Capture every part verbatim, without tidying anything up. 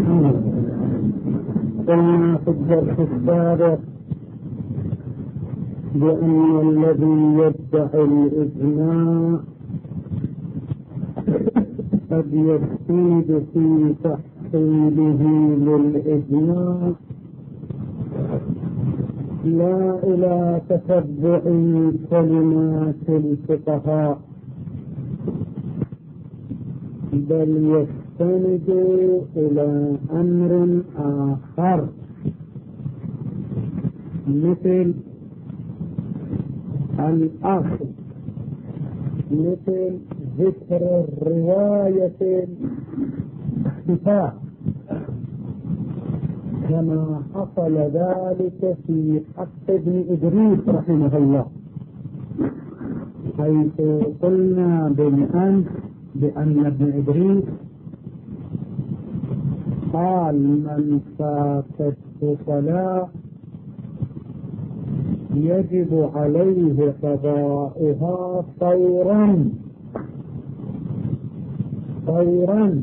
قلنا في الدرس السابق بأن الذي يدعي الإجماع قد يستند في تحصيله للإجماع لا إلى تتبع كلمات الفقهاء، بل يستند إلى أمر آخر، مثل الأصل، مثل ذكر الرواية الاختفاء، كما حصل ذلك في حق ابن إدريس رحمه الله، حيث قلنا بالأمس بأن ابن إدريس قال من فاتته صلاة يجب عليه قضاؤها فورا فورا.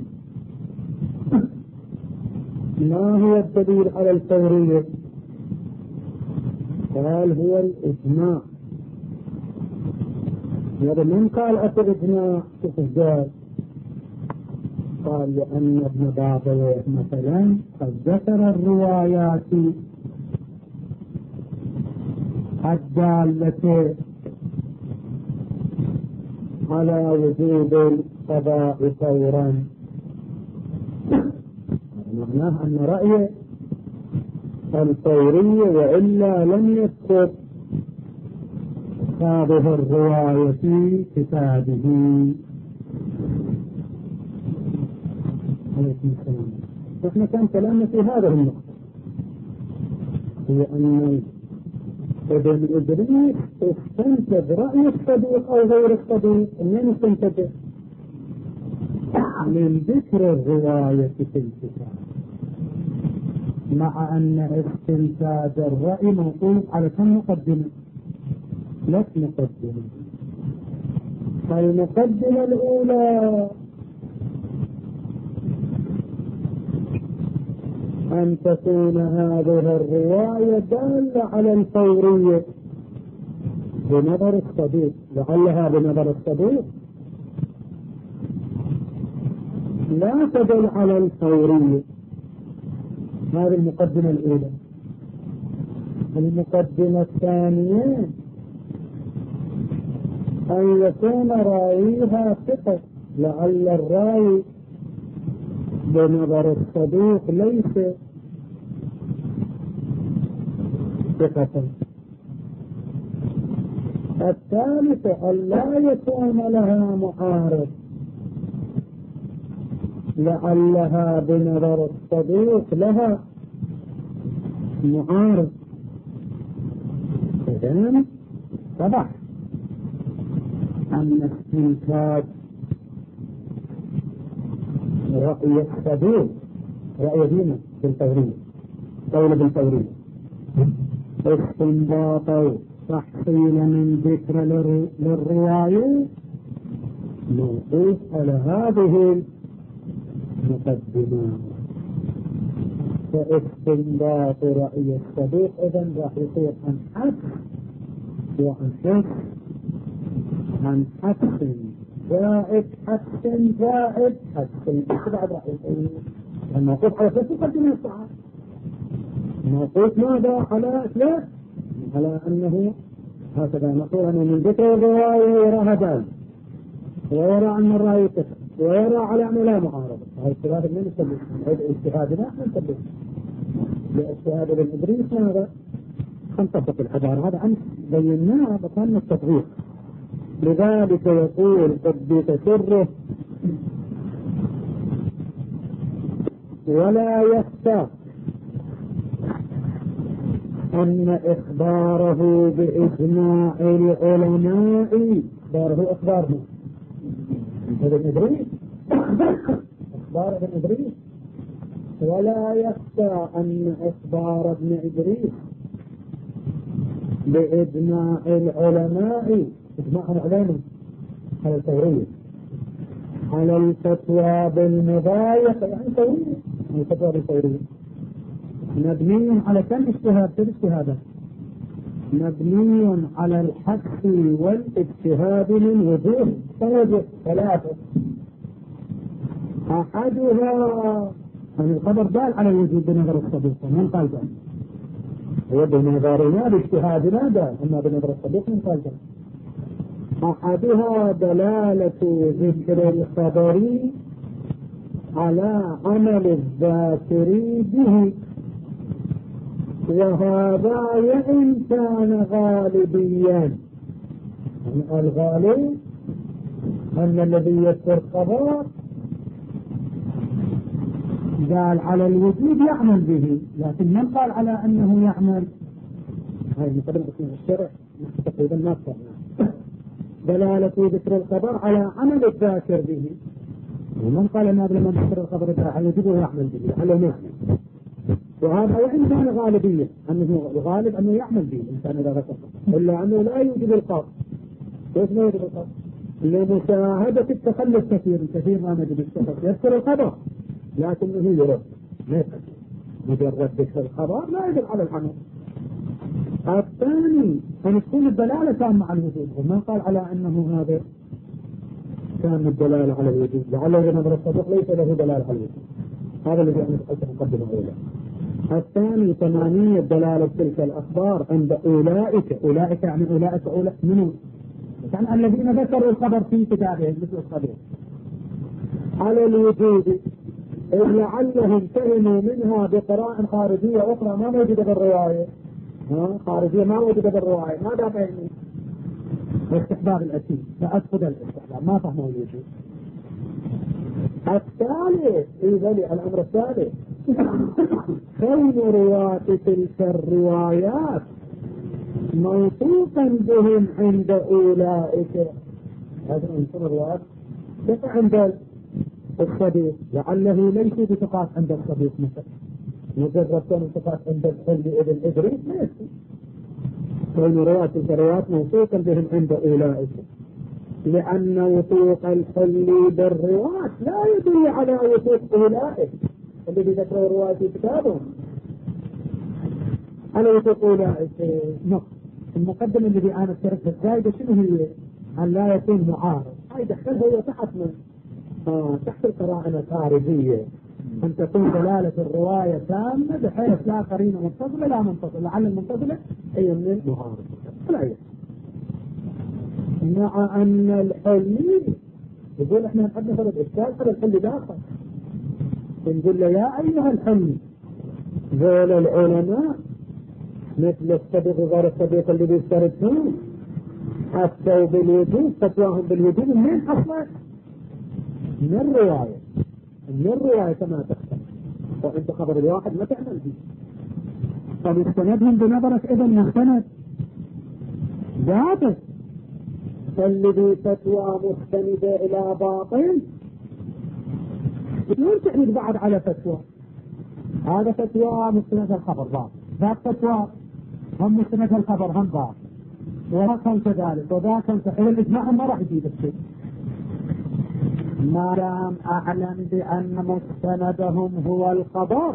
ما هو الدليل على الفورية؟ قال هو الإجماع. هذا من قال أتى الإجماع كيف ازاي؟ قال لأن ابن باطل مثلا قد ذكر الروايات الدالة على وجوب القضاء فورا، معناه أن رأيه الفورية، وإلا لم يذكر هذه الرواية في كتابه. عليكم السلام. نحن كان كلامنا في هذه النقطة، هي أن ابن إدريس استنتج رأي الصديق أو غير الصديق. منين استنتج؟ من ذكر الرواية في الكتاب، مع أن استنتاج الرأي موقوف على كم مقدمة؟ ثلاث مقدمة. المقدمة الأولى أن تكون هذه الرواية دالة على الفورية بنظر الصديق، لعلها بنظر الصديق لا تدل على الفورية. هذه المقدمة الأولى. المقدمة الثانية أن يكون راويها ثقة، لعل الراوي بنظر الصديق ليس ثقة. الثالثة أن لا يكون لها معارض، لعلها بنظر الصديق لها معارض. إذن طبعا أن استنتاج رأي الصديق رأي دينه بالفورية، قول بالفورية، استنباط تحصيل من ذكر للرواية موقوف على هذه المقدمة. فاستنباط رأي الصديق إذن راح يصير عن حدث وعن حدث عن حدث زائد حدث زائد حدث. بعد راح يصير الموقوف على ثلاث مقدمات الصحة. الموقوف ماذا؟ على ثلاث، على أنه هكذا نقول أنه من ذكر الرواية وراها دال، ويرى أن الرأي كفر، ويرى على أنه لا معارضة. هذا الثلاثة من نسبه اجتهادنا نسبه لاجتهاد ابن إدريس. ماذا؟ تنطبق الحضارة. هذا أمس بيناه بطن التطبيق. لذلك يقول قدس سره ولا يخفى أن إخباره بإجماع العلماء، إخباره إخبارنا ابن إدريس، إخبار ابن إدريس، ولا يخفى أن إخبار ابن إدريس بإجماع العلماء، إجماع العلماء على الفورية، على الفتوى بالمضايقة، يعني فورية الفتوى الفورية مبني على كم اجتهاد؟ كم اجتهادا؟ مبني على الحث والاجتهاد من وجوه توجه ثلاثة. أحدها أن الخبر دال على الوجود بنظر الصديق، من قال ذلك؟ هو بنظرنا باجتهادنا دال، أما بنظر الصديق من قال ذلك؟ أحدها دلالة ذكر الخبر على عمل الذاكر به، وهذا وإن كان غالبيا. الغالب أن الذي يذكر خبر قال على الوجود يعمل به، لكن من قال على أنه يعمل؟ هاي مقدمة في الشرع تقريبا ما فهمنا. دلالة ذكر الخبر على عمل الذاكر به، ومن قال أن قبل ما ذكر الخبر على الوجود يعمل به على يعمل، وهذا وإن كان غالبية، أنه الغالب أنه يعمل به الإنسان إذا ذكر، إلا أنه لا يوجد القصد. كيف لا يوجد القصد؟ لمشاهدة التخلف كثير كثير ما نجد التخلف يذكر الخبر لكنه يرد، مجرد ذكر الخبر لا يدل على العمل. الثاني أن تكون الدلالة تامة على الوجود، ومن قال على أنه هذا كان الدلالة على الوجود، لعله نظر الصدق ليس له دلالة على الوجود. هذا الذي أنا قلت مقدمة أولى. الثاني ثمانية دلالة تلك الأخبار عند أولئك. أولئك يعني أولئك أولئك منهم؟ يعني الذين ذكروا الخبر في كتابهم مثل الصديق على الوجود، إذ لعلهم فهموا منها بقراءة خارجية أخرى ما موجودة بالرواية، خارجية ما موجودة بالرواية، ماذا فهموا؟ استحباب الأسيس، فأسفد الاستحباب، ما فهموا الوجود. الثالث إذا الأمر الثالث كون رواة تلك الروايات موثوقا بهم عند أولئك. هذا من الروايات كيف عند الصديق؟ لعله ليس بثقات عند الصديق مثلا، مجرد كون ثقات عند الحل ابن إدريس ليس. كون رواة تلك الروايات موثوقا بهم عند أولئك، لأن وثوق الحل بالرواة لا يدل على وثوق أولئك الذي ذكروا الرواة في كتابهم على وثوق أولئك. نقص المقدمة الذي أنا اشتركت الزايدة شنو هي؟ أن لا يكون معارض، هاي دخلها هي تحت من آه تحت القرائن الخارجية، أن تكون دلالة الرواية تامة بحيث لا قرينة منفصلة لا منفصلة، لعل المنفصلة هي من المعارض. لا يحب. مع أن الحل يقول احنا نحب نفرد إشكال على الحل داخل، نقول له يا أيها الحل ذول العلماء مثل الصديق وغير الصديق اللي بيسترد فيه أفتوا بالوجود، فتواهم بالوجود منين أصلا؟ من الرواية، من الرواية كما تختلف، وانت خبر الواحد ما تعمل به. فمستندهم بنظرك إذا مستند ذاتك، فالذي فتوى مستندة إلى باطل بدون تعمد بعد على فتوى. هذا فتوى مستند الخبر باطل، ذاك فتوى هم مستند الخبر هم باطل، وذاك هم كذلك وذاك هم كذلك. الإجماع ما راح يجيب الشيء ما دام أعلم بأن مستندهم هو الخبر،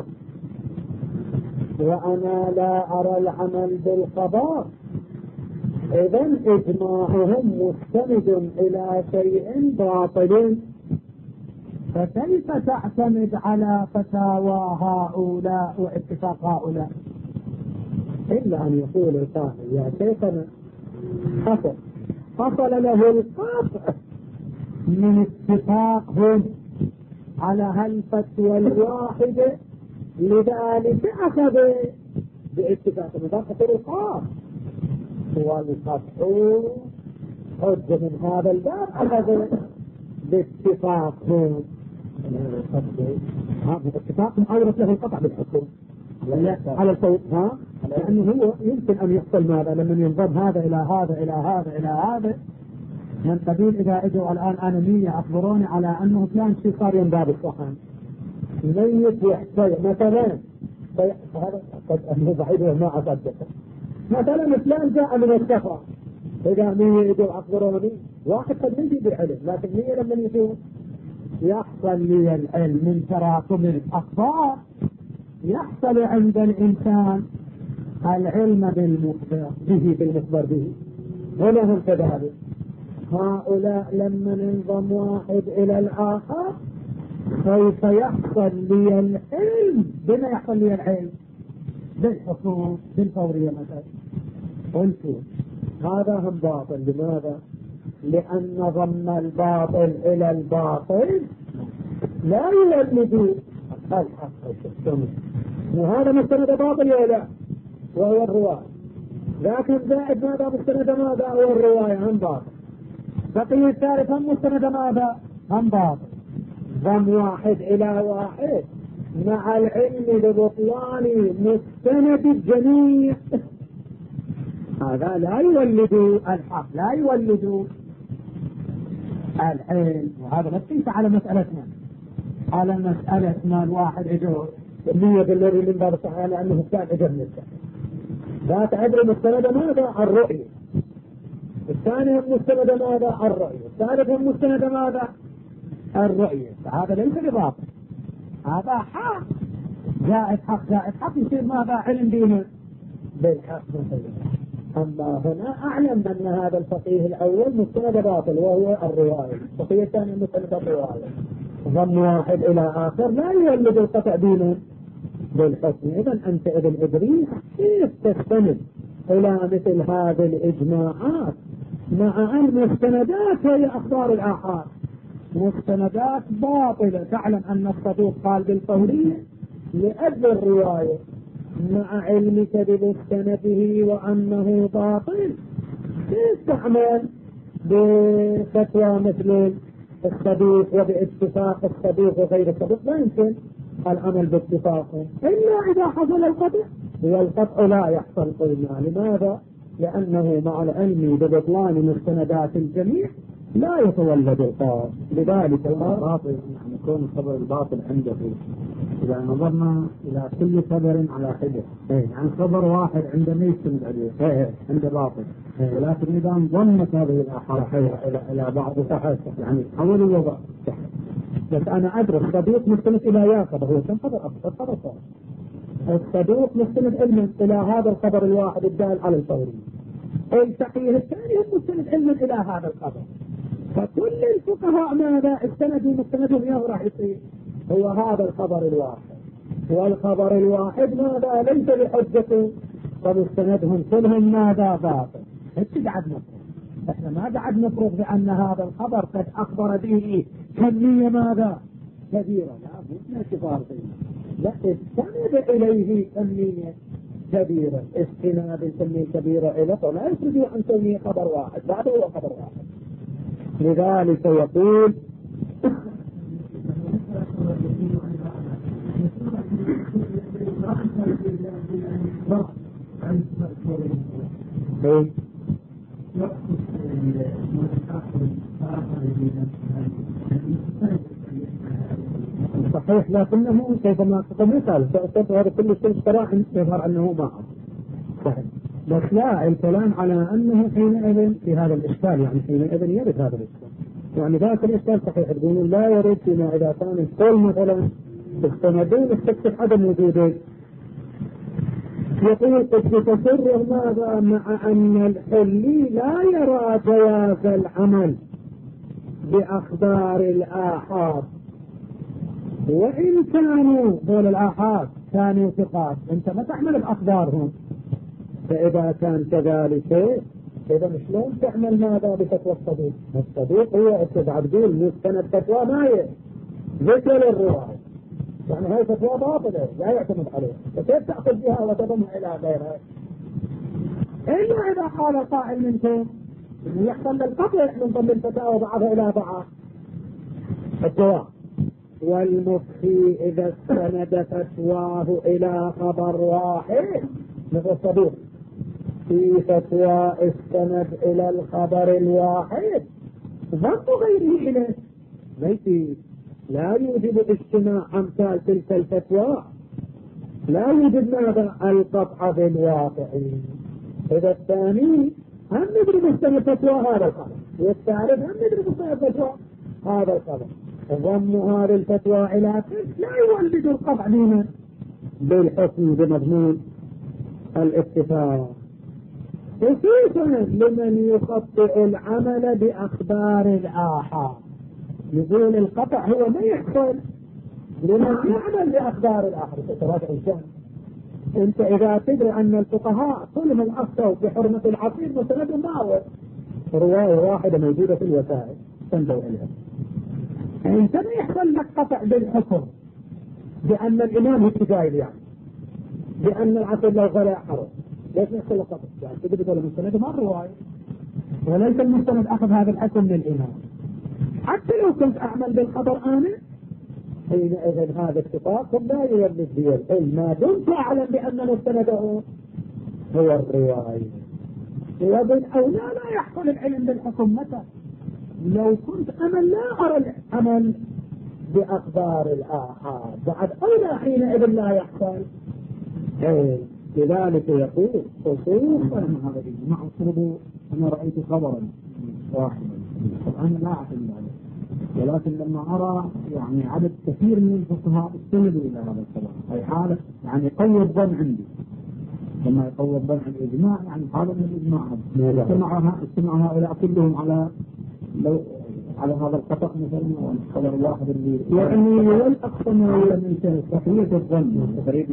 وأنا لا أرى العمل بالخبر، إذن إجماعهم مستند إلى شيء باطل، فكيف تعتمد على فتاوى هؤلاء واتفاق هؤلاء؟ إلا أن يقول القائل يا شيخنا حصل حصل له القطع من اتفاقهم على هالفتوى الواحدة، لذلك أخذ باتفاق مدقة القاف والقطع حجة من هذا الباب، أخذ باتفاقهم. هذا اتفاقهم أورث له القطع بالحكم على الفوق، ها لأنه هو يمكن أن يحصل ماذا لما ينضم هذا إلى هذا إلى هذا إلى هذا من قبيل إذا إجوا الآن أنا مية أخبروني على أنه فلان شيء صار ينضاب الصحن ميت يحتاج مثلا، هذا قد أنه بعيده ما أصدقه، مثلا فلان جاء من السفرة إذا مية إجوا أخبروني، واحد قد يجي بالعلم، لكن مية لما يجوا يحصل لي العلم من تراكم الأخبار، يحصل عند الإنسان العلم بالمخبر به بالمخبر به، ولهم كذلك. هؤلاء لما ننضم واحد إلى الآخر سوف يحصل لي العلم. بما يحصل لي العلم بالحصول بالفورية مثلا. قلت هذا هم باطل. لماذا؟ لأن ضم الباطل إلى الباطل لا يولد الحق السنة، وهذا مستند باطل ولا لا؟ وهو الرواية. لكن زائد ماذا؟ مستند ماذا؟ هو الرواية هم باطل. بقي الثالث هم مستند ماذا؟ هم باطل. ضم واحد إلى واحد مع العلم ببطلان مستند الجميع، هذا لا يولد الحق، لا يولد العلم. وهذا لا تقيس على مسألتنا، على مسألتنا الواحد يجوز اللي بالذي من باب الصحيح لأنه الثالث أجر نفسه لا تعبر مستند ماذا؟ الرؤية. الثاني هم مستند ماذا؟ الرؤية. الثالث هم مستند ماذا؟ الرؤية. فهذا ليس بباطل، هذا حق. زائد حق زائد حق يصير ماذا؟ علم دينه بالحق مثلا. أما هنا أعلم أن هذا الفقيه الأول مستند باطل وهو الرواية، الفقيه الثاني مستند الرواية. ضم واحد إلى آخر لا يولد القطع دينه بالحكم. إذن أنت ابن إدريس كيف تستند إلى مثل هذه الإجماعات مع أن مستندات هي أخبار الآحاد، مستندات باطلة. تعلم أن الصدوق قال بالفورية لأجل الرواية مع علمك بمستنده وأنه باطل. كيف تعمل بفتوى مثل الصدوق وباتفاق الصدوق وغير الصدوق؟ لا يمكن العمل باتفاقه إلا إذا حصل القطع، والقطع لا يحصل. قلنا لماذا؟ لأنه مع العلم ببطلان مستندات الجميع لا يتولد القاط. لذلك الباطل يعني يكون الخبر الباطل عنده إذا نظرنا إلى كل خبر على حدة، يعني خبر واحد عند ميسن عليه عند باطل، ولكن إذا انضمت هذه الآحاد إلى إلى بعض صحيح يعني أول الوضع. بس أنا أدرس صديق مستند إلى يا خبر، هو كم خبر أكثر خبر صار الصدوق مستند علما إلى هذا الخبر الواحد الدال على الفوري. الفقيه الثاني مستند علما إلى هذا الخبر. فكل الفقهاء ماذا استندوا مستندهم يا راح يصير هو هذا الخبر الواحد، والخبر الواحد ماذا ليس بحجته، فمستندهم كلهم ماذا؟ باطل. هيك قاعد نفرض، احنا ما قاعد نفرض بأن هذا الخبر قد أخبر به كمية ماذا؟ كبيرة. لا مو من كبار لا استند إليه كمية كبيرة. استناد الكمية الكبيرة إلى لا يستطيع أن تسميه خبر واحد، بعده هو خبر واحد. لذلك يقول صحيح، لكنه كيفما مثال هذا كل شيء صراحة يظهر أنه معه صحيح. بس لا الكلام على أنه حينئذ في هذا الإشكال، يعني حينئذ يرد هذا الإشكال، يعني ذاك الإشكال صحيح يقولون لا يرد فيما إذا كان القول مثلا السندين استكشف عدم وجوده. يقول قد تفرغ ماذا مع أن الحلي لا يرى جواز العمل بأخبار الآحاد وإن كانوا دول الآحاد كانوا ثقات، أنت ما تعمل بأخبارهم. فإذا كان كذلك إذا شلون تعمل ماذا بفتوى الصديق؟ الصديق هو اتبع تقول مستند فتوى ما ذكر الرواية، يعني هاي فتوى باطلة لا يعتمد عليها، فكيف تأخذ بها وتضمها إلى غيرها؟ إلا إذا قال قائل منكم إنه يحصل القطع من ضمن الفتاوى بعضها إلى بعض. الجواب والمفتي إذا استند فتواه إلى خبر واحد مثل الصديق في فتوى استند إلى الخبر الواحد ضم غيره إليه ليس لا يوجب اجتماع أمثال تلك الفتوى، لا يوجد ماذا؟ القطع في الواقع. إذا الثاني هم ندري مستند فتوى هذا الخبر، والثالث هم ندري مستند فتوى هذا الخبر، ضم هذه الفتوى إلى لا يولد القطع دينا بالحكم بمضمون الاتفاق، خصوصا لمن يخطئ العمل بأخبار الآحاد. يقول القطع هو ما يحصل لمن يعمل بأخبار الآحاد. تراجع الجهل. انت اذا تدري ان الفقهاء كلهم افتوا بحرمة العصير مستند معه رواية واحدة موجودة في الوسائل تنبه اليها، انت ما يحصل لك قطع بالحكم بان الامام هو جايب يعني بان العصير لو غلا حرم. ليش يحصل لك قطع؟ يعني تدري تقول المستند ما الرواية، وليس المستند اخذ هذا الحكم من الامام. حتى لو كنت اعمل بالخبر انا حينئذ هذا اتفاق لا يولد بي العلم ما دمت اعلم بان مستنده هو الرواية. وبن او لا لا يحصل العلم بالحكم متى؟ لو كنت انا لا ارى العمل باخبار الاحاد بعد اولى حينئذ لا يحصل. ايه لذلك يقول خصوصا هذا مع الصلب انا رايت خبرا واحدا انا لا اعتمد عليه، ولكن لما أرى يعني عدد كثير من الفقهاء استندوا إلى هذا الخبر، أي حالة يعني قوي الظن عندي. لما يقوي الظن عن الإجماع يعني حالة من الإجماع. استمع استمع هؤلاء كلهم على لو على هذا الخطأ مثلا أو الخبر الواحد اللي يعني والأقصى ما من تقوية الظن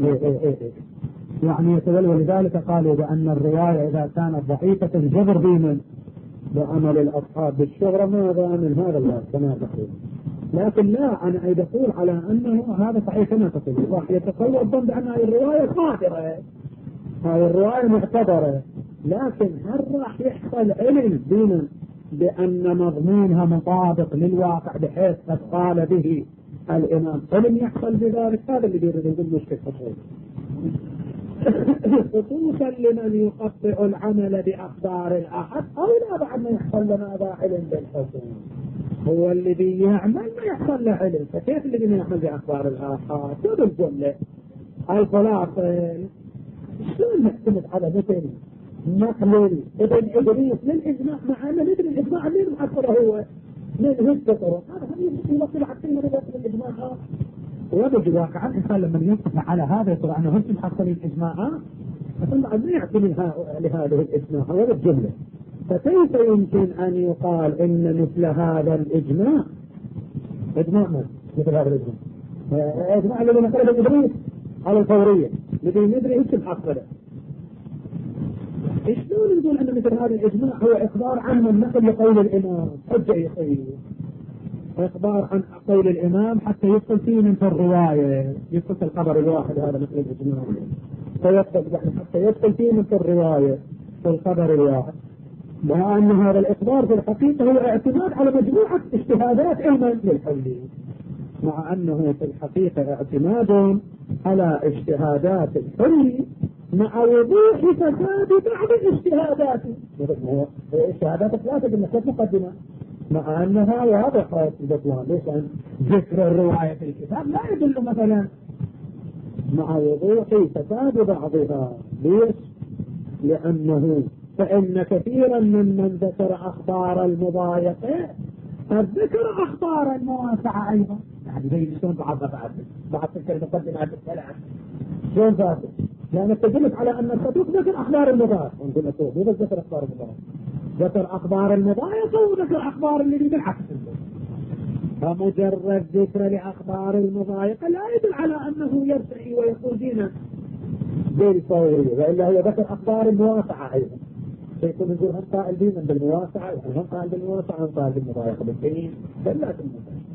يعني يتولى. ولذلك قالوا بأن الرواية إذا كانت ضعيفة الجبر بمن بعمل الأصحاب بالشهرة ماذا من هذا الله كما تقول. لكن لا أنا أقول على أنه هذا صحيح كما تقول راح يتقوى الظن بأن هذه الرواية قادرة، هذه الرواية معتبرة، لكن هل راح يحصل علم بنا بأن مضمونها مطابق للواقع بحيث قد قال به الإمام علم يحصل بذلك؟ هذا اللي يريد يقول مشكلة خطير. خصوصا لمن يقطع العمل بأخبار الأحد أو لا بعد ما يحصل لنا هذا علم بالحكم. هو الذي يعمل ما يحصل له علم، فكيف الذي يعمل بأخبار الآحاد؟ شو الجملة الفلاطل شلون نعتمد على مثل نقل ابن إدريس للإجماع مع أن ندري الإجماع اللي محصله هو من هالكثرة هذا هم يمثل حتى من الإجماع. وبدي واقعا الإنسان لما ينصف على هذا يقول أنه هم محصلين الإجماعات فثم ما يعتمد لهذه الإجماع هذا الجملة. فكيف يمكن أن يقال إن مثل هذا الإجماع إجماع من؟ مثل هذا الإجماع إجماع الذي نقل إدريس على الفورية الذي ندري إيش محصله. شلون نقول أن مثل هذا الإجماع هو إخبار عن النقل لقول الإمام؟ حجة يقول إخبار عن قول الإمام حتى يدخل فيه من في الرواية، يدخل في الخبر الواحد هذا مثل الإجماع فيدخل يعني حتى يدخل فيه من في الرواية في الخبر الواحد، مع أن هذا الإخبار في الحقيقة هو اعتماد على مجموعة اجتهادات علما للحلي، مع أنه في الحقيقة اعتماد على اجتهادات الحلي مع وضوح فساد بعض الاجتهادات. اجتهادات ثلاثة بالنسبة مقدمة مع أنها واضحة في البطلان. ليش؟ أن ذكر الرواية في الكتاب لا يدل مثلا مع وضوح فساد بعضها. ليش؟ لأنه فإن كثيرا ممن ذكر أخبار المضايقة قد ذكر أخبار المواسعة أيضا. يعني بين شلون بعضها بعد بعد تلك المقدمات الثلاث شلون ذاته؟ لأن تدلت على أن الصدوق ذكر أخبار المضايقة عندما تقول بس ذكر أخبار المضايقة ذكر أخبار المضايقة وذكر أخبار الذي بالعكس. فمجرد ذكر لأخبار المضايقة لا يدل على أنه يرتقي ويقول دينا بالفورية، وإلا هو ذكر أخبار المواسعة أيضا فيكون يقول هم قائل دينا بالمواسعة هم قائل بالمواسعة هم قائل بالمضايقة بالدين بل لا بالمضايقة.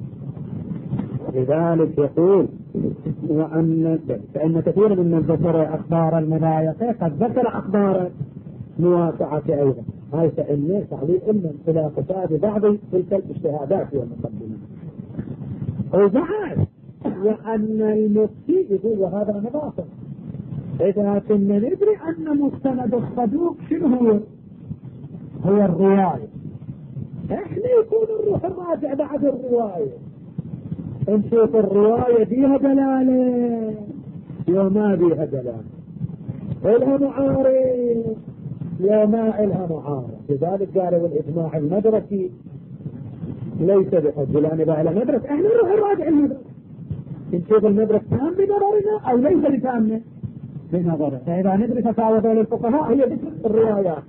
لذلك يقول وأن فإن كثير من ذكر أخبار المضايقة قد ذكر أخبار المواسعة أيضا. هاي فإن تعليق من إلى فساد بعض تلك الاجتهادات والمقدمات. وبعد وأن المفتي يقول وهذا نظافة إذا كنا ندري أن مستند الصدوق شنو هو؟ هو الرواية. إحنا يكون الروح الراجع بعد الرواية نشوف الرواية فيها دلالة لو ما فيها دلالة، إلها معارض لو ما إلها معارض. لذلك قالوا الإجماع المدركي ليس بحجة، لأن إذا إلى مدرسة احنا نروح نراجع المدرسة نشوف المدرسة تام بنظرنا أو ليس بتامة بنظرنا. فإذا ندرس فتاوى بين الفقهاء هي ذكر الروايات،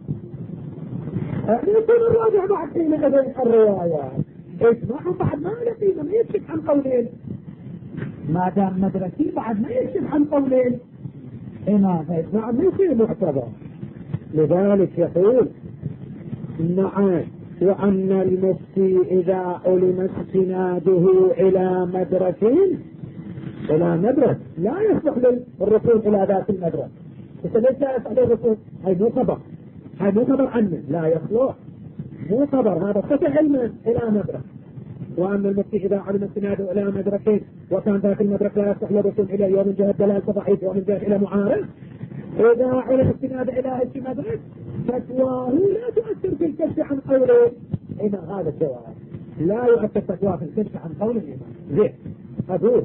احنا يكون نراجع بعد حينئذ الروايات اسمعوا بعد ما لقينا ما يكشف عن قولين، ما دام مدرسي بعد ما يكشف عن قولين هنا فيسمع ما يصير معتبر. لذلك يقول نعم وأن المفتي إذا علم استناده إلى مدرسة إلى مدرسة لا يصلح للرسول إلى ذات المدرسة. بس ليس لا يصلح للرسول، هاي مو خبر، هاي مو خبر عنه، لا يصلح، مو خبر، هذا قطع علما إلى مدرسة. وأن المفتي إذا علم استناده إلى مدرسة وكان ذات المدرسة لا يصلح للرسول إلى يوم جهة دلالة ضعيف ومن جهة إلى معارض، إذا علم استناده إلى هذه المدرسة فتواه لا تؤثر في الكشف عن قوله. إذا هذا الجواب لا يؤثر فتواه في الكشف عن قول الإمام زين أقول.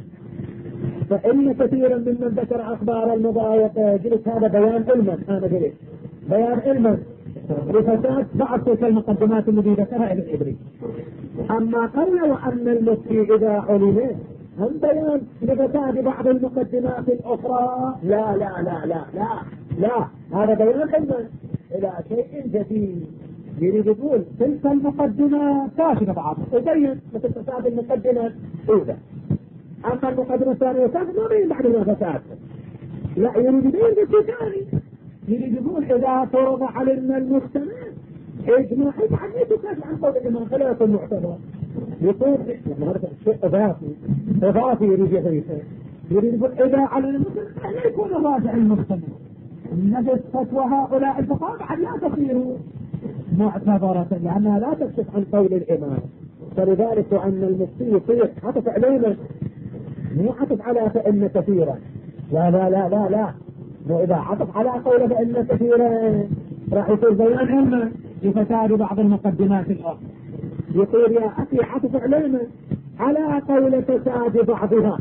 فإن كثيرا ممن ذكر أخبار المضايقة جلس هذا بيان علما، أنا جلس بيان علما لفساد بعض تلك المقدمات التي ذكرها ابن إدريس. أما قول وأن المفتي إذا علم هم بيان لفساد بعض المقدمات الأخرى، لا لا لا لا لا لا هذا بيان علما إلى شيء جديد. يريد يقول تلك المقدمة فاسدة بعض وبين مثل فساد المقدمة الأولى، أما المقدمة الثانية فاسدة ما بين بعد ما فساد، لا يريد يبين بشيء ثاني. يريد يقول إذا فرض علينا المجتمع إجماع بعد ما يتكلم عن قول الإمام فلا يكون معتبر. يقول هذا شيء إضافي إضافي يريد يقول يريد يقول إذا على المجتمع لا يكون راجع المجتمع نجد فتوى هؤلاء الفقهاء بعد لا تصير معتبرة لأنها لا تكشف عن قول الإمام. فلذلك أن المفتي يصير عطف علينا مو عطف على فإن كثيرا، لا لا لا لا لا وإذا عطف على قول فإن كثيرا راح يصير بيان علما لفساد بعض المقدمات الأخرى. يصير يا أخي عطف علينا على قول فساد بعضها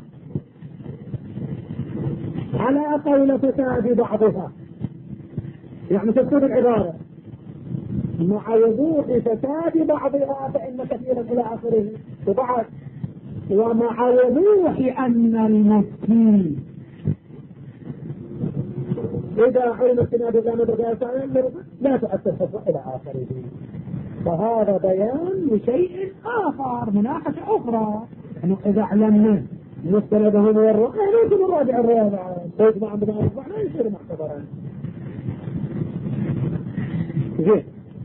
على قول فساد بعضها، يعني تكون العبارة مع وضوح فساد بعضها فإن كثيرا إلى آخره وبعد، ومع وضوح أن المفتي إذا علم استناد إلى مدرسة لا تؤثر فتوى إلى آخره. فهذا بيان لشيء آخر، مناقشة أخرى، أنه إذا علمنا مستندهم والرؤى ليس مراجع الرابع تجمع عندنا أربع لا يصير معتبرا. زين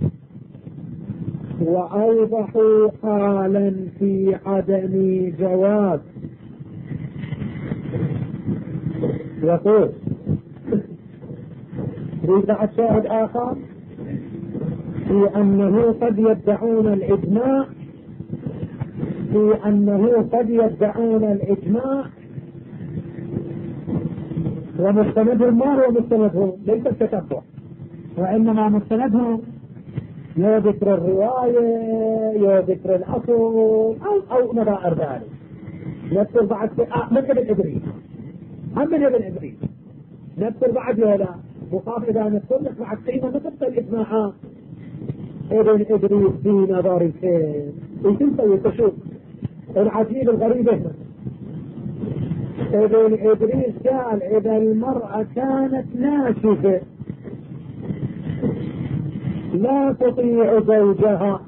وأوضحوا حالا في عدم جواز. يقول يوضع الشاهد آخر في أنه قد يدعون الإجماع في أنه قد يدعون الإجماع ومستندهم ما هو مستندهم ليس التتبع، وإنما مستندهم يا ذكر الرواية يا ذكر الأصل أو أو نظائر ذلك. نذكر بعد من ابن إدريس هم من ابن إدريس نذكر بعد ولا وخاف إذا نذكر لك بعد قيمة نقطة الإجماعات. ابن إدريس في نظر الخير ايش نسوي تشوف العجيب الغريب هنا. ابن إدريس قال إذا المرأة كانت ناشفة لا تطيع زوجها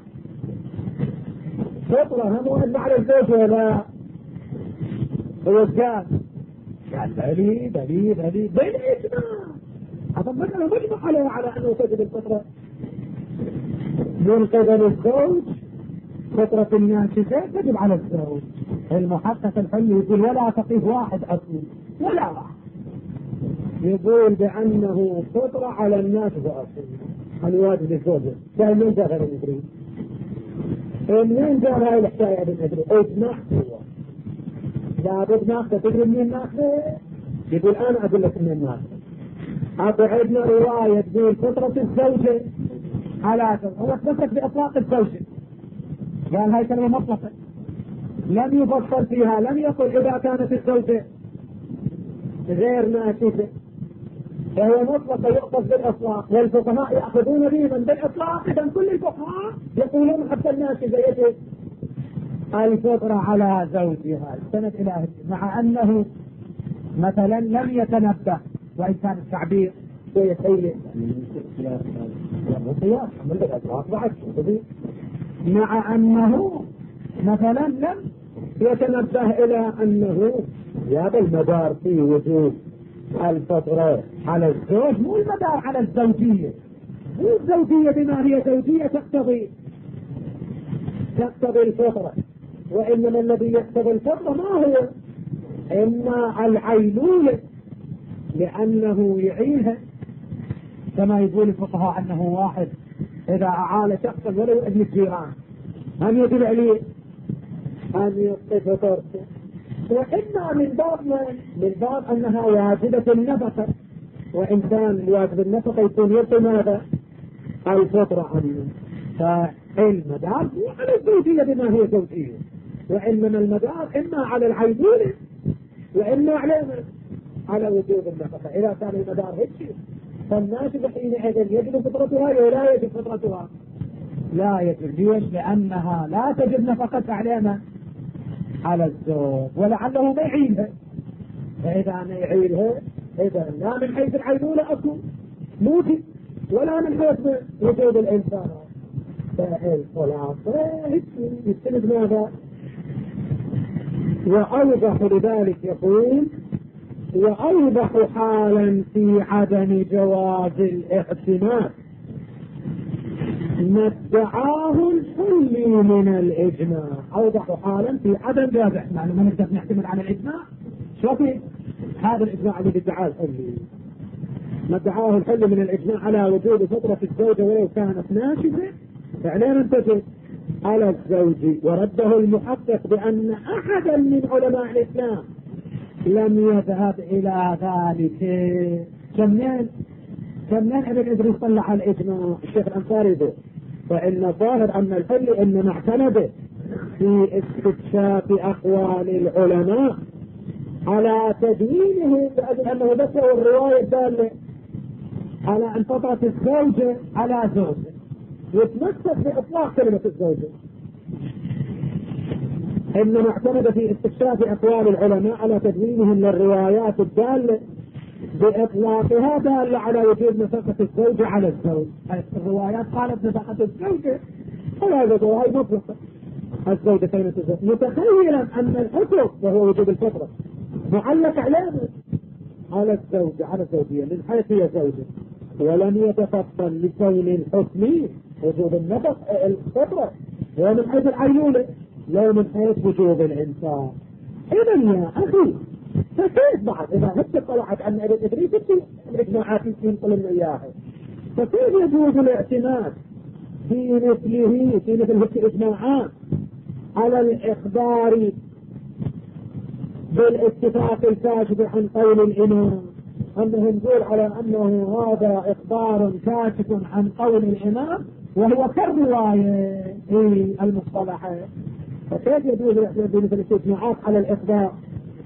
فطرة هم أن على الزوج ولا هو قال قال بلي بلي بلي بلي إجماع هذا مثلا مجمع عليه على أنه تجد الفطرة من قبل الزوج. فطرة الناشفة تجب على الزوج. المحقق الحلي يقول ولا تقيف واحد أصلي ولا واحد يقول بأنه فطرة على الناشفة أصلي عن واجب الزوجة. كان من جاء غير المدري من جاء هاي الحكاية بالمدري اجمع هو لابد ناخذ تدري من ناخذ. يقول أنا أقول لك من ناخذ أقعدنا رواية تقول فطرة الزوجة على هو تمسك بإطلاق الزوجة قال هاي كلمة مطلقة لم يفصل فيها، لم يقل إذا كانت الزوجة غير ناشفة فهو مطلقة يؤخذ بالإطلاق والفقهاء يأخذون به من بالإطلاق. إذا كل الفقهاء يقولون حتى الناشفة يجب الفطرة على زوجها استند إلى مع أنه مثلا لم يتنبه، وإن كان التعبير سيء مع أنه مثلا لم يتنبه إلى أنه هذا المدار في وجود الفطرة على الزوج مو المدار على الزوجية، مو الزوجية بما هي زوجية تقتضي تقتضي الفطرة، وإنما الذي يقتضي الفطرة ما هو إما العيلولة لأنه يعينها، كما يقول الفقهاء أنه واحد إذا أعال شخصا ولو ابن الجيران هم يجب عليه أن يقضي فطرته، وإما من باب من باب أنها واجبة النفقة، وإن كان واجب النفقة يكون يبقى ماذا؟ الفطرة عنه. فالمدار مو على الزوجية بما هي زوجية، وإنما المدار إما على العينولة وإما على على وجوب النفقة. إذا كان المدار هيك فالناس حينئذ يجب فطرتها ولا يجب فطرتها؟ لا يجب. ليش؟ لأنها لا تجب نفقة علينا على الزوج، ولعله ما يعيلها، فإذا ما يعيلها إذا لا من حيث العينولة أكو موجب ولا من حيث وجود الإنسان. فالخلاصة يستند ماذا؟ وأوضح لذلك يقول وأوضح حالا في عدم جواز الاعتماد ما ادعاه الحلي من الإجماع. أوضح حالا في عدم جواز الاعتماد، ما نقدر نعتمد على الإجماع. شو في هذا الإجماع الذي ادعاه الحلي؟ ما ادعاه الحلي من الإجماع على وجود فطرة الزوجة ولو كانت ناشفة فعلينا تجد على الزوج، ورده المحقق بأن أحدا من علماء الإسلام لم يذهب إلى ذلك. كمين كمين ابن إدريس طلع على الإجماع الشيخ الأنصاري ذو، فإن ظاهر أن الحل إنما اعتمد في استكشاف أقوال العلماء على تدوينه بأجل أنه ذكر الرواية الدالة على أن فطرة الزوجة على زوجه يتمسك بإطلاق كلمة الزوجة، إنما اعتمد في استكشاف أقوال العلماء على تدوينهم للروايات الدالة بإطلاقها دالة على وجود نفقة الزوجة على الزوج. الروايات قالت نفقة الزوجة وهذا رواية مطلقة الزوجة كلمة الزوجة، متخيلا أن الحكم وهو وجود الفطرة معلق علامة على الزوجة على الزوجية من حيث هي زوجة، ولم يتفصل لكون الحكم وجود النفق الفطرة ومن حيث العيولة لا من حيث وجود الإنسان. إذا يا أخي فكيف بعد إذا هبت طلعت عن ابن إدريس الإجماعات ينقل من إياها، فكيف يجوز الاعتماد في مثله في مثل هذه الإجماعات على الإخبار بالاتفاق الكاشف عن قول الإمام، أنه نقول على أنه هذا إخبار كاشف عن قول الإمام وهو كالرواية في المصطلحة، فكيف يجوز مثل الاجتماعات على الإخبار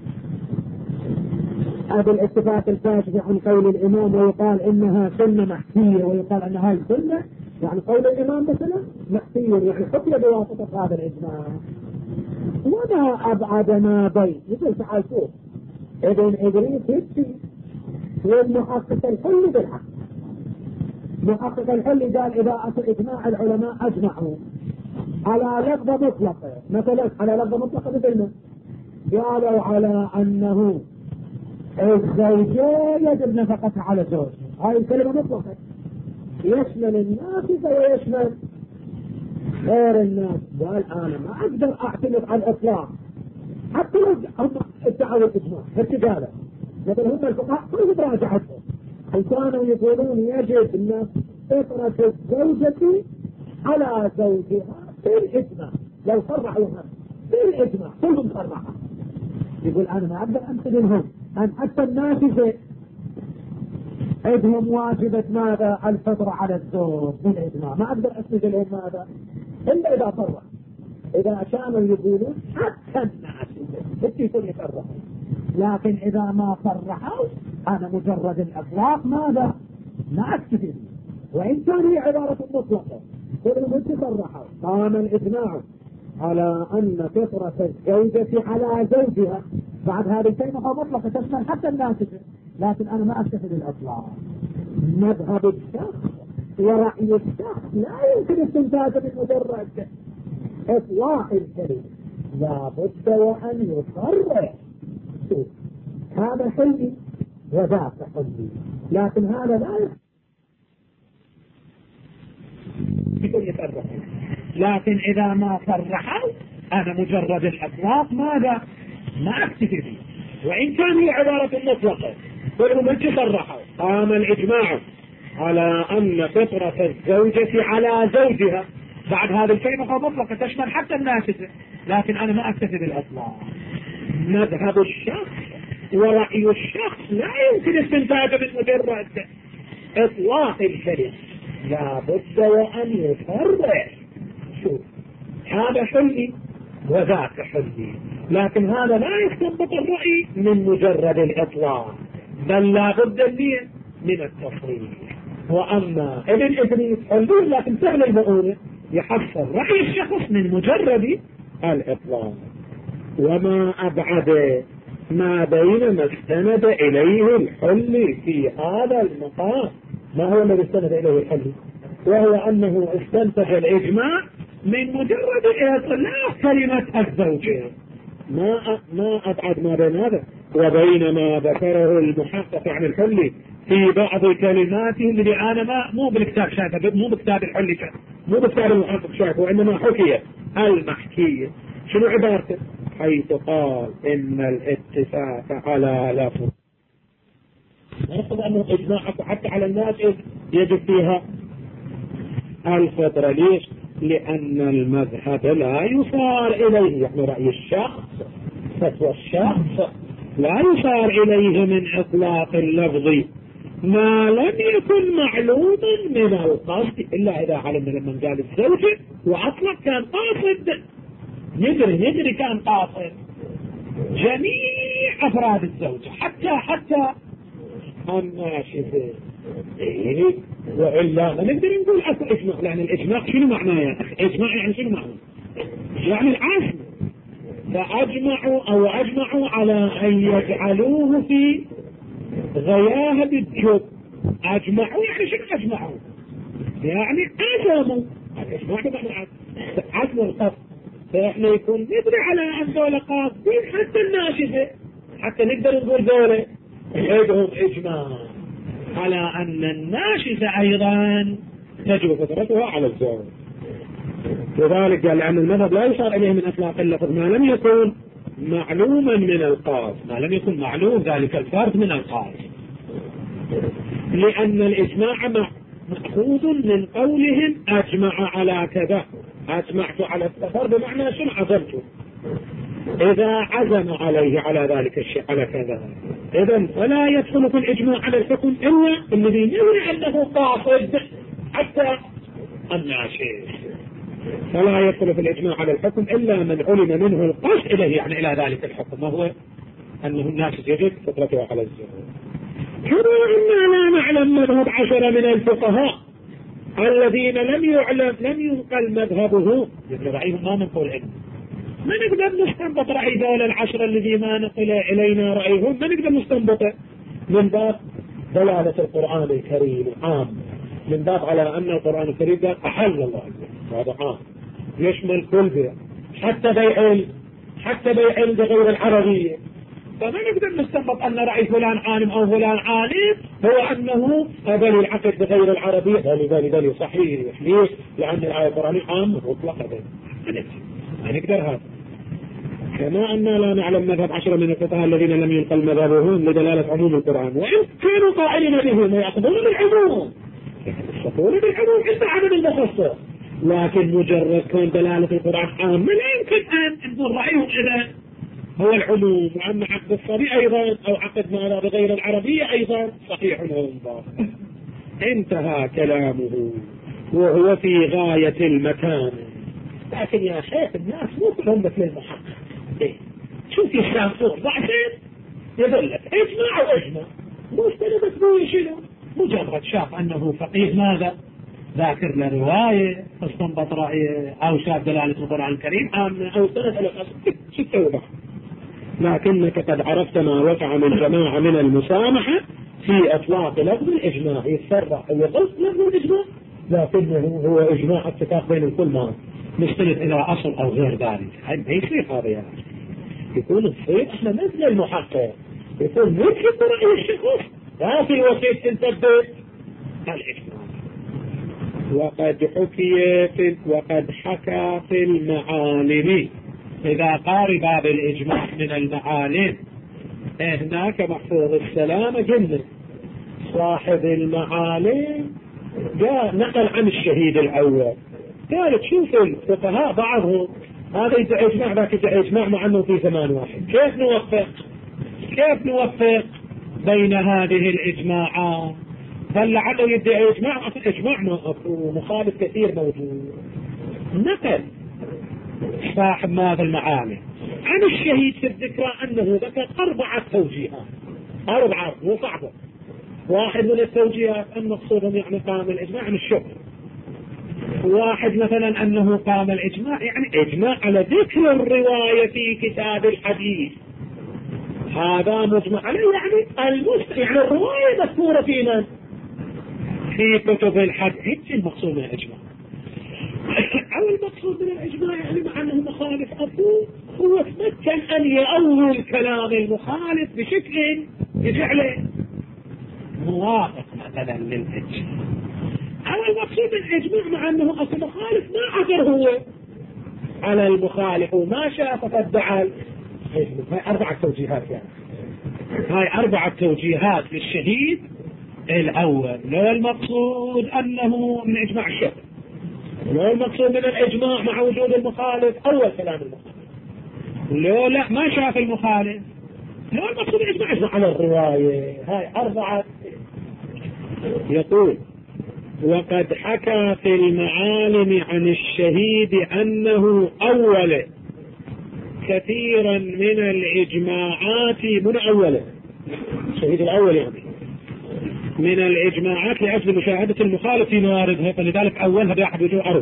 هذا الاتفاق الكاشف عن قول الإمام ويقال إنها سنة محكية ويقال أنها السنة يعني قول الإمام مثلا محكية يعني حكي بواسطة هذا الإجماع. وما أبعد ما بين مثل تعال شوف ابن إدريس يبكي والمحقق الحل بالحق، محقق الحل قال إذا أتى إجماع العلماء أجمعوا على لفظة مطلقة مثلا على لفظة مطلقة مثلنا قالوا على أنه الزوجة يجب نفقتها على زوجها، هاي الكلمة مطلقة يشمل الناس ويشمل غير الناس. قال أنا ما أقدر أعتمد على الإطلاق حتى لو هم ادعوا الإجماع هيك قالوا مثل هم الفقهاء كلهم راجعتهم كانوا يقولون يجب الناس فطرة الزوجة على زوجها بالإجماع، لو صرحوها بالإجماع كلهم صرحوا. يقول أنا ما أقدر أمثل لهم أن حتى الناس عندهم واجبة ماذا الفطرة على الزوج بالإجماع، ما أقدر أسند لهم ماذا إلا إذا صرح. إذا كانوا يقولون حتى الناس بدي يكون يصرحوا، لكن إذا ما صرحوا أنا مجرد الإطلاق ماذا ما أكتفي، وإن كان هي عبارة مطلقة كلهم بدي صرحوا قام الإجماع على أن فطرة الزوجة على زوجها. بعد هذه الكلمة مطلقة تشمل حتى الناتجة، لكن أنا ما أكتفي بالإطلاق. مذهب الشخص ورأي الشخص لا يمكن استنتاجه من مجرد إطلاق الكلمة، لا بد وأن يصرح. هذا حلمي وذاك حلمي، لكن هذا لا يمكن يصرح. لكن إذا ما صرحوا أنا مجرد الإطلاق ماذا؟ ما أكتفي به، وإن كان هي عبارة مطلقة كلهم من صرحوا. قام الإجماع على أن فطرة الزوجة على زوجها. بعد هذه الكلمة مطلقة تشمل حتى الناتجة، لكن أنا ما أكتفي بالإطلاق. مذهب الشخص ورأي الشخص لا يمكن استنتاجه من مجرد إطلاق الكلمة، لا بد وأن يصرح. شوف، هذا حلمي وذاك حلمي، لكن هذا لا يستنبط الرأي من مجرد الإطلاق، بل لا بد من التصريح. وأما ابن إدريس حلمي لكن سهل المؤونة يحصل رأي الشخص من مجرد الإطلاق. وما أبعد ما بين ما استند إليه الحل في هذا المقام. ما هو الذي استند إليه الحل؟ وهو أنه استنتج الإجماع من مجرد إطلاق كلمة الزوجة. ما ما أبعد ما بين هذا وبين ما ذكره المحقق عن الحل في بعض كلماته اللي أنا ما مو بالكتاب شايفه، مو بكتاب الحل شايفه، مو بكتاب المحقق شايفه، وإنما حكي المحكية. شنو عبارته؟ حيث قال إن الاتفاق على لفظ، نقصد أنه إجماع حتى على الناس يجب فيها الفطرة. ليش؟ لأن المذهب لا يصار إليه، يعني رأي الشخص فتوى الشخص لا يصار إليه من إطلاق اللفظ ما لم يكن معلوما من القصد، إلا إذا علمنا لما قال الزوجة وأطلق كان قاصد، ندري ندري كان قاصد جميع أفراد الزوجة حتى حتى الناشفة. إيه؟ وإلا ما نقدر نقول أكو إجماع، لأن الإجماع شنو معناه يا أخي؟ إجماع يعني شنو معناه؟ يعني العزم. فأجمعوا أو أجمعوا على أن يجعلوه في غياهب الجب. أجمعوا يعني شنو أجمعوا؟ يعني عزموا. الإجماع بمعنى عزم القصد. فإحنا يكون ندري على أن دولة قاصدين حتى الناشفة، حتى نقدر نقول دولة عندهم إجماع على أن الناشفة أيضا تجب فطرتها على الزوج. لذلك قال لأن المذهب لا يشار إليه من إطلاق اللفظ ما لم يكن معلوما من القاصد، ما لم يكن معلوم ذلك الفرد من القاصد، لأن الإجماع مأخوذ من قولهم أجمع على كذا. أجمعت على السفر بمعنى شنو؟ عزمته. إذا عزم عليه على ذلك الشيء على كذا، إذن فلا يدخل في الإجماع على الحكم إلا الذي يرى أنه قاصد حتى الناشئ. فلا يدخل في الإجماع على الحكم إلا من علم منه القصد إليه، يعني إلى ذلك الحكم، وهو أنه الناشئ يجب فطرته على الزوج. كما أننا لا نعلم مذهب عشرة من الفقهاء الذين لم يعلم لم ينقل مذهبه، مثل رأيهم ما ننقل عنه، ما نقدر نستنبط رأي دولة العشرة الذي ما نقل إلينا رأيهم، ما نقدر نستنبطه من باب دلالة القرآن الكريم عام، من باب على أن القرآن الكريم قال أحل الله، هذا عام يشمل كل بيع، حتى بيع حتى بيع بغير العربية. فما نقدر نستنبط أن رأي فلان عالم أو فلان عالم هو أنه قبل العقد بغير العربية. بل بل بل صحيح. ليش؟ لأن الآية القرآنية عام مطلقة. ما نقدر هذا. كما أننا لا نعلم مذهب عشرة من الفقهاء الذين لم ينقل مذهبهم لدلالة عموم القرآن، وإن كانوا قائلين به ما يقبلون بالعموم، يقبلون بالعموم إلا عدد المخصص، لكن مجرد كون دلالة القرآن عام لا يمكن أن نقول رأيهم إذا هو العموم، وأن عقد الصبي أيضا أو عقد ما بغير العربية أيضا صحيح ومضاف. انتهى كلامه وهو في غاية المكان. لكن يا شيخ الناس مو كلهم مثل المحقق. إيه؟ شوف يستنصر بعدين يدلك اجمع واجمع، مو استندت به شنو؟ مجرد شاف أنه فقيه ماذا؟ ذاكر له رواية استنبط رأيه أو شاف دلالة القرآن الكريم عامة أو سنة شو تسوي؟ لكنك قد عرفت ما وقع من جماعة من المسامحة في إطلاق لفظ الإجماع، يتسرع ويقص لفظ الإجماع لكنه هو إجماع اتفاق بين الكل ما نستند إلى أصل أو غير ذلك. ما يصير هذا يعني. يكون الصيد احنا مثل المحقق، يكون مثل رأي الشخص لا في وسيط تثبت الإجماع. وقد حكي في وقد حكى في المعالم، إذا قال باب الإجماع من المعالم هناك محفوظ السلامة جنة صاحب المعالم جاء نقل عن الشهيد الأول، قال تشوف الفقهاء بعضهم هذا يدعي إجماع ذاك يدعي إجماع مع أنه في زمان واحد، كيف نوفق كيف نوفق بين هذه الإجماعات؟ فلعله يدعي إجماع أصل إجماع مخالف كثير موجود. نقل صاحب ماذا المعالم عن الشهيد في الذكرى أنه ذكر أربعة توجيهات، أربعة مو صعبة. واحد من التوجيهات أن مقصودهم يعني قام الإجماع عن الشكر، واحد مثلا أنه قام الإجماع يعني إجماع على ذكر الرواية في كتاب الحديث، هذا مجمع عليه يعني المست... يعني الرواية مذكورة في من؟ في كتب الحديث. المقصود من الإجماع أو المقصود من الإجماع يعني مع أنه مخالف أبوه هو تمكن أن يأول كلام المخالف بشكل يجعله موافق مثلا للإجماع، أو المقصود من الإجماع مع أنه أصل مخالف ما عثر هو على المخالف وما شاف فادعى. هاي أربعة توجيهات يعني هاي أربعة توجيهات للشهيد الأول. لا المقصود أنه من إجماع الشهر، لا المقصود من الإجماع مع وجود المخالف أول كلام المخالف، لا لا ما شاف المخالف، لا المقصود الإجماع إجماع على الرواية. هاي أربعة. يقول وقد حكى في المعالم عن الشهيد أنه أول كثيرا من الإجماعات من أوله الشهيد الأول يعني من الإجماعات لأجل مشاهدة المخالف في مواردها، فلذلك أولها بأحد وجوه أرض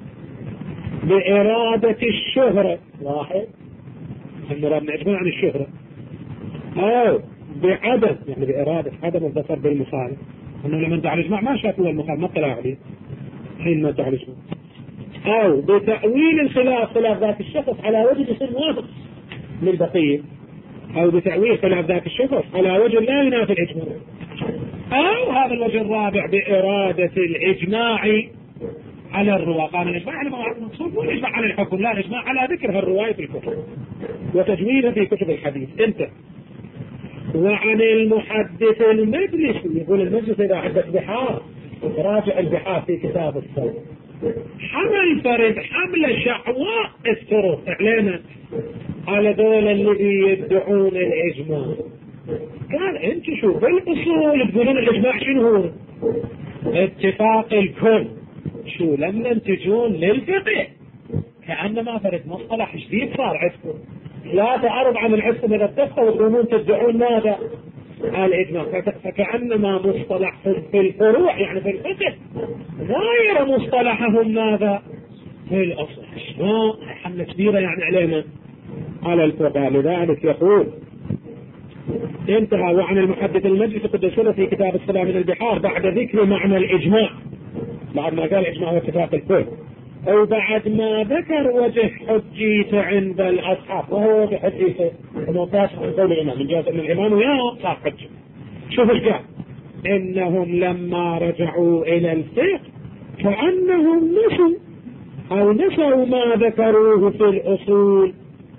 بإرادة الشهرة. واحد المراد من إجماع عن الشهرة، أو بعدم يعني بإرادة عدم الظفر بالمخالف، أنه لما ادعى الإجماع ما شافوا المخالف ما طلع عليه حين ما ادعى الإجماع، أو بتأويل الخلاف خلاف ذات الشخص على وجه يصير موافق للبقية، أو بتأويل خلاف ذات الشخص على وجه لا ينافي الإجماع، أو هذا الوجه الرابع بإرادة الإجماع على الرواة. قام الإجماع على المقصود مو الإجماع على الحكم، لا الإجماع على ذكر الرواية في الكتب وتجويدها في كتب الحديث. انت وعن المحدث المجلس، يقول المجلس إذا حدث بحار راجع البحار في كتاب الصوت حمل فرد حمل شعواء الثروة اعلانت على دول الذي يدعون الإجماع. قال انت شو بالأصول تقولون الإجماع شنو هو؟ اتفاق الكل. شو لم ينتجون للفقه كأنما فرد مصطلح جديد صار عندكم ثلاثة أربعة من عندكم إذا اتفقوا وتقولون تدعون ماذا؟ الإجماع، فكأنما مصطلح في الفروع يعني في الفقه غير مصطلحهم ماذا؟ في الأصل. ما حملة كبيرة يعني علينا على الفقه. لذلك يقول انتهى وعن المحدث المجلس قدسنا في كتاب الصلاة من البحار بعد ذكر معنى الإجماع، بعد ما قال الإجماع واتفاق الكل، أو بعد ما ذكر وجه حجيته عند الأصحاب، وهو وجه حجيته وموقاش عن قول الإمام من جهة أن الإمام يا صار حجة. شوف ايش قال؟ إنهم لما رجعوا إلى الفقه كأنهم نسوا أو نسوا ما ذكروه في الأصول.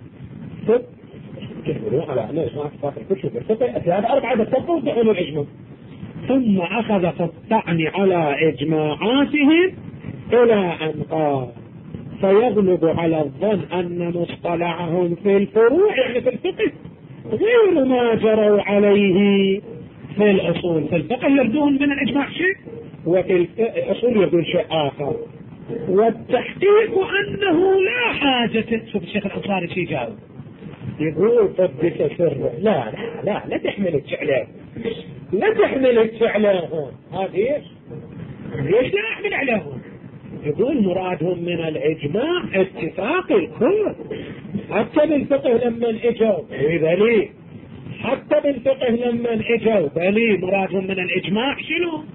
على أنه إجماع اتفاق الكل شوف الفقه هذا أربعة اتفقوا ودعون الإجماع، ثم أخذ في الطعن على إجماعاتهم إلى أن قال فيغلب على الظن أن مصطلعهم في الفروع يعني في الفقه غير ما جروا عليه في الأصول. في الفقه يردون من الإجماع شيء وفي الأصول يردون شيء آخر، والتحقيق أنه لا حاجة. شوف الشيخ الأنصاري شيء جاوب يقول قدس سره لا لا لا لا تحمل الشعلان لا تحمل الشعلان هون. هذه ايش؟ ليش لا نحمل عليهم؟ يقول مرادهم من الإجماع اتفاق الكل. حتى بالفقه لما اجوا بلي، حتى بالفقه لما اجوا بلي مرادهم من الإجماع شنو؟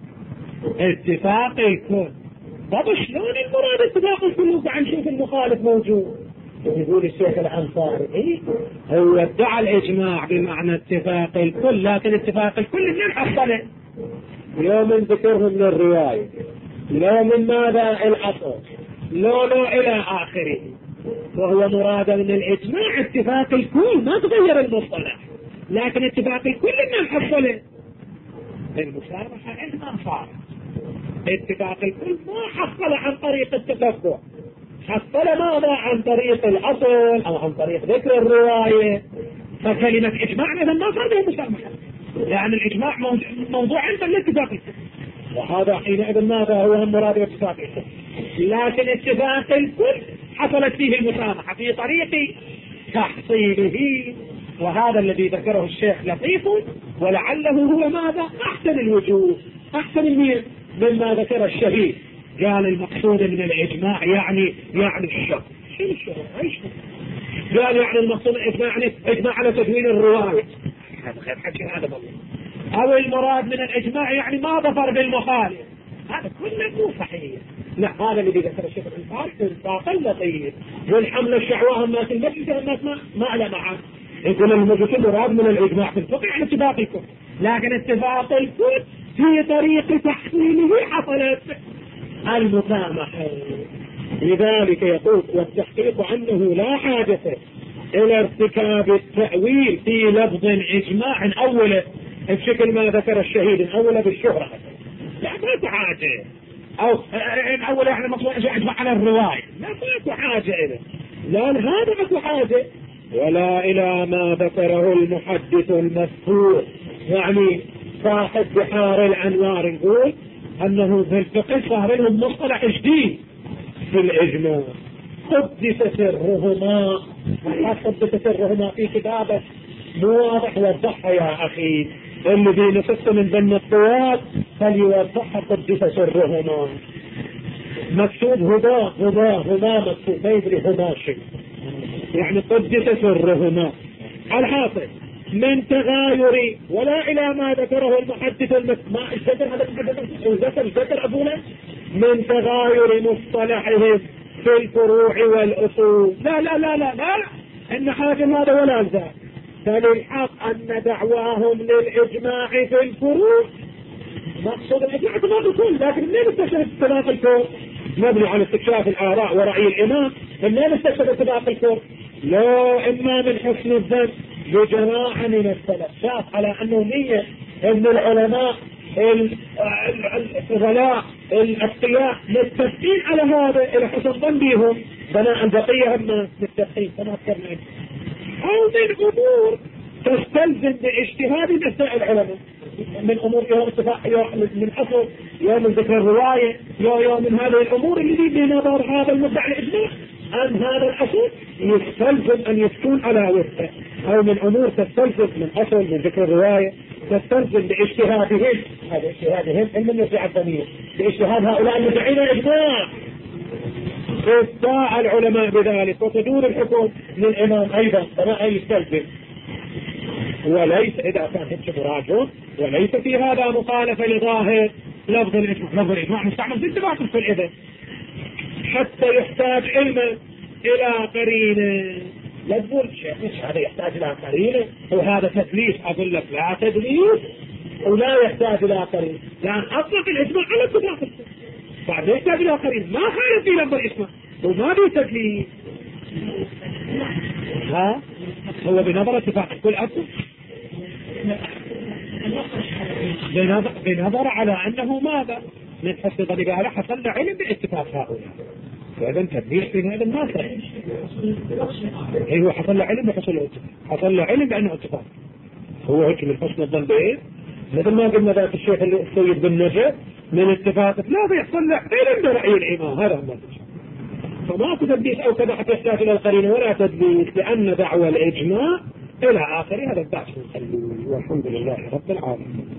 اتفاق الكل. طب شلون المراد اتفاق الكل وقاعد نشوف المخالف موجود؟ يقول الشيخ الأنصاري إيه؟ هو ادعى الإجماع بمعنى اتفاق الكل، لكن اتفاق الكل من حصله؟ يوم ذكرهم للرواية، لا من ماذا الأصل، لا لا إلى آخره. وهو مراد من الإجماع اتفاق الكل، ما تغير المصطلح، لكن اتفاق الكل من حصله؟ المسامحة إنما صار اتفاق الكل ما حصل عن طريق التفقه، حصل ماذا؟ عن طريق الأصل أو عن طريق ذكر الرواية. فكلمة إجماع إذا ما صار به مسامحة، يعني الإجماع موضوع عند الاتفاق الكل، وهذا حينئذ ماذا هو المراد باتفاق الكل. لكن اتفاق الكل حصلت فيه المسامحة في طريق تحصيله، وهذا الذي ذكره الشيخ لطيف، ولعله هو ماذا؟ أحسن الوجوه، أحسن الميل مما ذكر الشهيد. قال المقصود من الإجماع يعني يعني الشرع. شنو الشرع؟ أي شرع؟ قال يعني المقصود الإجماع يعني إجماع على تدوين الرواية. هذا غير حكي هذا والله. أو المراد من الإجماع يعني ما ظفر بالمخالف، هذا كله مو صحيح. لا، هذا اللي ذكر الشيخ الإنصاري انطاق اللطيف. والحملة الشعواء الناس المجلس الناس ما ما على معه. يقول المجلس المراد من الإجماع في الفقه يعني اتفاق الكل، لكن اتفاق الكل في طريق تحصيله حصلت المسامحة. لذلك يقول والتحقيق أنه لا حاجة إلى ارتكاب التأويل في لفظ إجماع أوله بشكل ما ذكر الشهيد أوله بالشهرة، لا ما حاجة، أو إن أوله يعني مطلوب إجماع على الرواية، لا ما حاجة إليه، لا هذا ما حاجة، ولا إلى ما ذكره المحدث المذكور يعني صاحب بحار الأنوار، نقول أنه في الفقه صار لهم مصطلح جديد في الإجماع، قدس سرهما. قدس سرهما في كتابه مو واضح، وضحها يا أخي، الذي نفس من ذن الطوال فليوضحها. قدس سرهما مكتوب هدا هدا هما مكتوب، ما يدري هما شيء، يعني قدس سرهما. الحاصل من تغاير ولا إلى ما ذكره المحدث المس... ما ذكر هذا المحدث ذكر ذكر أبونا من تغاير مصطلحهم في الفروع والأصول. لا لا لا لا لا إن حاجة هذا ولا ذا، فللحق أن دعواهم للإجماع في الفروع مقصود الإجماع اتفاق الكل، لكن منين استشهد اتفاق الكل؟ مبني على استكشاف الآراء ورأي الإمام. منين استشهد اتفاق الكل؟ لا، إما من حسن الظن بجماعة من السلف شاف على أنه نية أن العلماء الفضلاء الأتقياء متفقين على هذا إلى حسن ظن بهم بناء بقية هم متفقين كما ذكرنا. هذه الأمور تستلزم باجتهاد مسائل العلماء من أمور يوم اتفاق من أصل يوم من ذكر الرواية يوم من هذه الأمور اللي بنظر هذا المدعي الإجماع أن هذا الأصل يستلزم أن يكون على وفقه، أو من أمور تستلزم من أصل من ذكر الرواية تستلزم باجتهادهم. هذا اجتهادهم من يرجع الضمير باجتهاد هؤلاء المدعين الإجماع. استطاع العلماء بذلك وتدور الحكم للإمام أيضا فما يستلزم، وليس إذا كان هيك مراجع وليس في هذا مخالفة لظاهر لفظ الإجماع. لفظ الإجماع مستعمل في اتفاق في الإذن حتى يحتاج علما إلى قرينة. لا تقول شيء هذا يحتاج إلى قرينة وهذا تدليس، أقول لك لا تدليس ولا يحتاج إلى قرينة، لأن أطلق الإجماع على اتفاق بعد يحتاج إلى قرينة ما خالف في لفظ الإجماع وما في تدليس. ها هو بنظر اتفاق كل أصل بنظر, بنظر على أنه ماذا من حسن ظنه قال حصل علم باتفاق هؤلاء، فإذا تدليس في هذا الناس هو حصل علم بحصل حصل علم بأنه اتفاق، هو هيك من حسن الظن بإيه مثل ما قلنا ذات الشيخ السيد بن نجد من اتفاق لا بيحصل علم برأي الإمام. هذا هو فما تدليس أو كذا حتى يحتاج إلى القرينة ولا تدليس، لأن دعوى الإجماع إلى آخره هذا الدعس والحمد لله رب العالمين.